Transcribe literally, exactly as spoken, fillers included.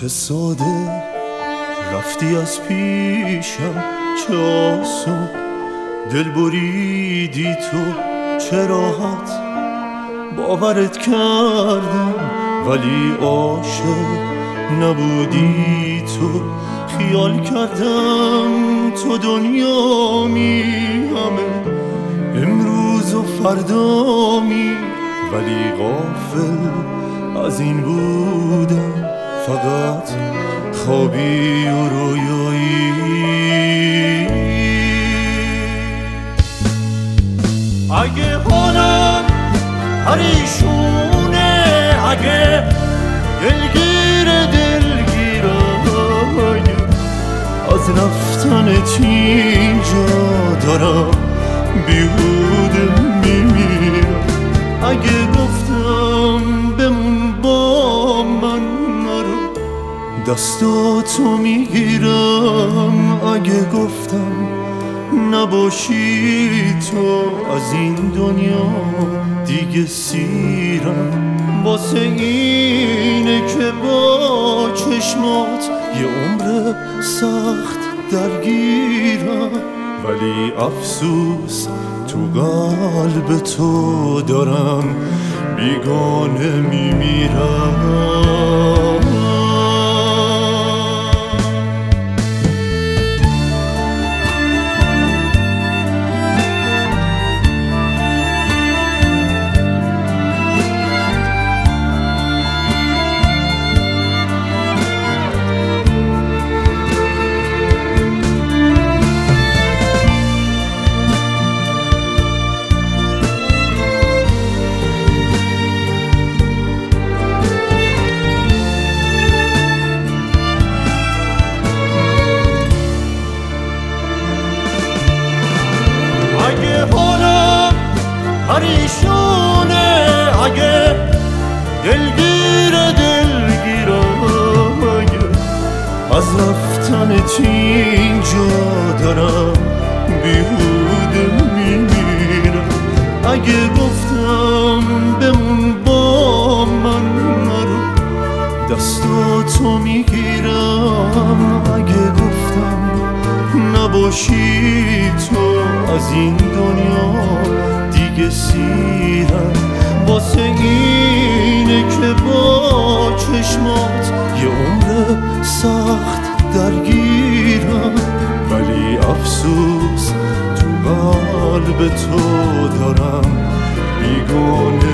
چه ساده رفتی از پیشم، چه آسون دل بریدی تو، چه راحت باورت کردم ولی عاشق نبودی تو. خیال کردم تو دنیامی، همه امروز و فردامی، ولی غافل از این بودم، فقط خوابی و رویایی. اگه حالم پریشونه، اگه دلگیر دلگیرم، اگه از رفتنت اینجا دارم بیهوده میمیرم، اگه گفتم بمون با من نرو دستاتو میگیرم، اگه گفتم نباشی تو از این دنیا دیگه سیرم. واسه اینه که با چشمات یه عمر سخت درگیرم، ولی افسوس تو قلب تو دارم بیگانه میمیرم. اگه حالم پریشونه، اگه دلگیر دلگیرم، اگه از رفتنت اینجا دارم بیهوده میمیرم، اگه گفتم بمون با من نرو دستاتو میگیرم، اگه گفتم نباشی تو از این دنیا دیگه سیرم. واسه اینه که با چشمات یه عمر سخت درگیرم، ولی افسوس تو قلب تو دارم بیگانه